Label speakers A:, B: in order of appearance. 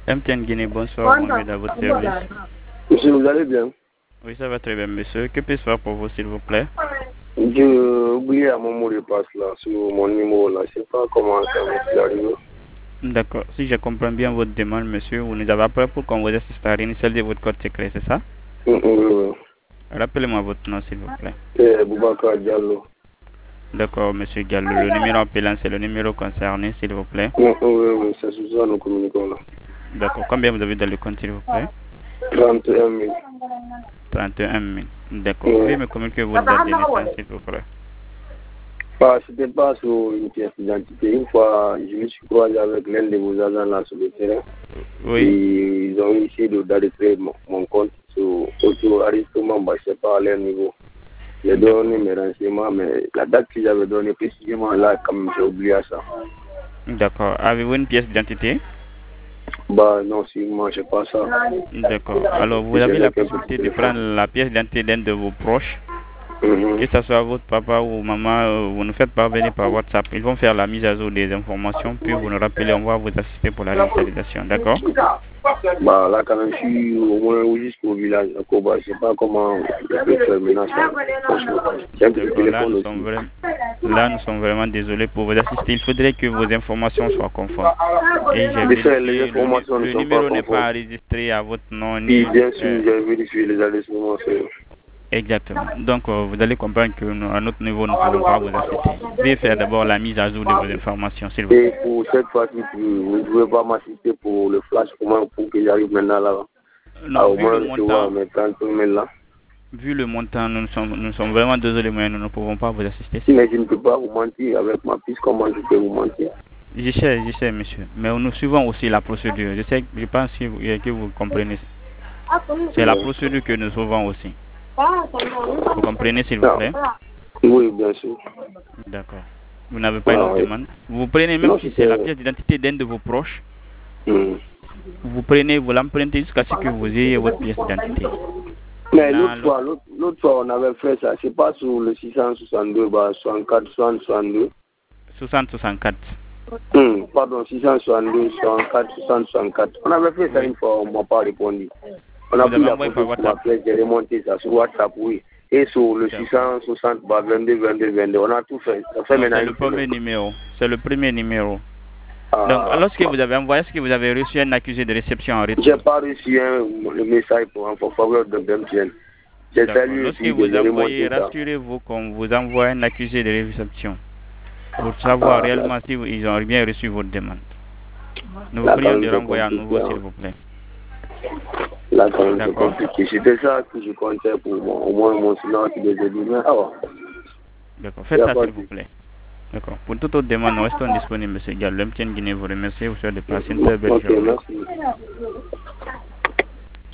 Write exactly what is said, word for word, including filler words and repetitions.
A: M T N Guinée, bonsoir, Mohamed, à votre service.
B: Monsieur, vous allez bien?
A: Oui, ça va très bien, monsieur. Que puis-je faire pour vous, s'il vous plaît?
B: J'ai oublié mon mot de passe là, sur mon numéro là. Je ne sais pas comment ça m'est arrivé.
A: D'accord. Si je comprends bien votre demande, monsieur, vous nous avez appelé pour qu'on vous assiste à réinitialiser de votre code secret, c'est ça?
B: Oui, oui.
A: Rappelez-moi votre nom, s'il vous plaît.
B: C'est Boubacar Diallo.
A: D'accord, monsieur Gallo. Le numéro appelant, c'est le numéro concerné, s'il vous plaît.
B: Oui, oui, oui, c'est sur ça nous communiquons là.
A: D'accord. Combien vous avez dans le compte, s'il vous plaît?
B: trente et un mille.
A: trente et un mille. D'accord.
B: Oui.
A: Vous pouvez me communiquer votre date de naissance, s'il vous plaît?
B: Bah, c'était pas sur une pièce d'identité. Une fois, je me suis croisé avec l'un de vos agents là sur le terrain.
A: Oui.
B: Et ils ont essayé d'arrêter mon, mon compte sur auto-enregistrement, bah, je sais pas à leur niveau. J'ai donné mes renseignements, mais la date que j'avais donnée précisément là, quand même, j'ai oublié ça.
A: D'accord. Avez-vous une pièce d'identité?
B: Bah non, si moi je sais pas ça.
A: D'accord. Alors, vous avez la possibilité de prendre la pièce d'identité d'un de vos proches,
B: Mm-hmm.
A: que ce soit votre papa ou maman, euh, vous nous faites parvenir par WhatsApp. Ils vont faire la mise à jour des informations, puis vous nous rappelez, on va vous assister pour la réinitialisation. D'accord?
B: Bah là, quand même, je suis au moins jusqu'au village. Donc, bah, je sais pas comment je peux faire maintenant ça. J'ai un petit
A: D'accord. Là,
B: téléphone
A: nous
B: aussi.
A: sommes vraiment, là, nous sommes vraiment désolés pour vous assister. Il faudrait que vos informations soient conformes. Et j'ai
B: Mais ça,
A: vérifié,
B: les
A: le,
B: informations
A: nu-
B: ne
A: le
B: sont
A: numéro
B: pas
A: n'est pas
B: conformes.
A: enregistré à votre nom
B: Oui,
A: ni.
B: bien sûr,
A: euh,
B: j'ai vérifié les enregistrements. c'est-
A: Exactement. Donc, euh, vous allez comprendre que nous, à notre niveau, nous ne pouvons pas vous assister. Veuillez faire d'abord la mise à jour de vos informations, s'il vous plaît.
B: Et pour cette fois-ci, vous ne pouvez pas m'assister pour le flash, comment pour que j'arrive maintenant là.
A: Non,
B: Ah, au
A: vu le
B: moins recevoir
A: montant,
B: mes trente mille là.
A: vu le montant, nous sommes, nous sommes vraiment désolés, mais nous ne pouvons pas vous assister.
B: Mais je ne peux pas vous mentir avec ma piste, comment je peux vous mentir?
A: Je sais, je sais, monsieur. Mais nous suivons aussi la procédure. Je sais, je pense que vous, que vous comprenez. C'est la procédure que nous suivons aussi. Vous comprenez, s'il vous
B: Non.
A: plaît?
B: Oui, bien sûr.
A: D'accord. Vous n'avez pas une
B: Ah,
A: autre
B: oui.
A: demande? Vous prenez, même
B: Non,
A: si c'est
B: c'était-
A: la pièce d'identité d'un de vos proches,
B: Hmm.
A: vous prenez, vous l'empruntez jusqu'à ce que vous ayez votre pièce d'identité.
B: Mais
A: Maintenant,
B: l'autre fois, l'autre l'autre fois, on avait fait ça. C'est pas sur le six cent soixante-deux, bah, soixante-quatre, soixante-deux.
A: soixante soixante-quatre.
B: Hmm. Pardon, six cent soixante-deux, soixante-quatre, soixante, soixante-quatre. On avait fait ça
A: Oui.
B: une fois, on m'a pas répondu. On a
A: Vous
B: pris
A: avez
B: la
A: envoyé
B: photo
A: par
B: sur ma
A: WhatsApp?
B: pièce, j'ai remonté ça sur WhatsApp, oui. Et sur le
A: D'accord.
B: six cent soixante, bah, vingt-deux, vingt-deux, vingt-deux, on a tout fait. Ça fait
A: Non,
B: maintenant
A: c'est le
B: une
A: premier
B: semaine.
A: numéro. C'est le premier numéro.
B: Ah,
A: Donc, lorsque vous avez envoyé, est-ce que vous avez reçu un accusé de réception en retour?
B: j'ai pas reçu un, le message pour en faveur de M T N. J'ai
A: D'accord.
B: salué
A: Lorsque
B: aussi,
A: vous
B: j'ai
A: envoyez,
B: remonté ça.
A: rassurez-vous qu'on vous envoie un accusé de réception pour savoir
B: Ah,
A: réellement
B: là,
A: si vous- ils ont bien reçu votre demande. Nous vous
B: là, quand
A: prions
B: même,
A: de
B: c'est
A: renvoyer à nouveau,
B: compliqué.
A: s'il
B: Hein.
A: vous plaît.
B: Là, quand même, c'est
A: D'accord.
B: compliqué. C'était ça que je comptais pour moi. Au moins, mon silence, il est dit, mais ah, ouais.
A: D'accord.
B: Y
A: Faites
B: a
A: ça,
B: pas
A: s'il
B: de
A: vous plaît. D'accord. Pour toute autre demande, nous restons disponibles, monsieur Gallo. M T N Guinée vous remercie. Vous souhaite de passer une très belle
B: Ok,
A: journée.
B: merci.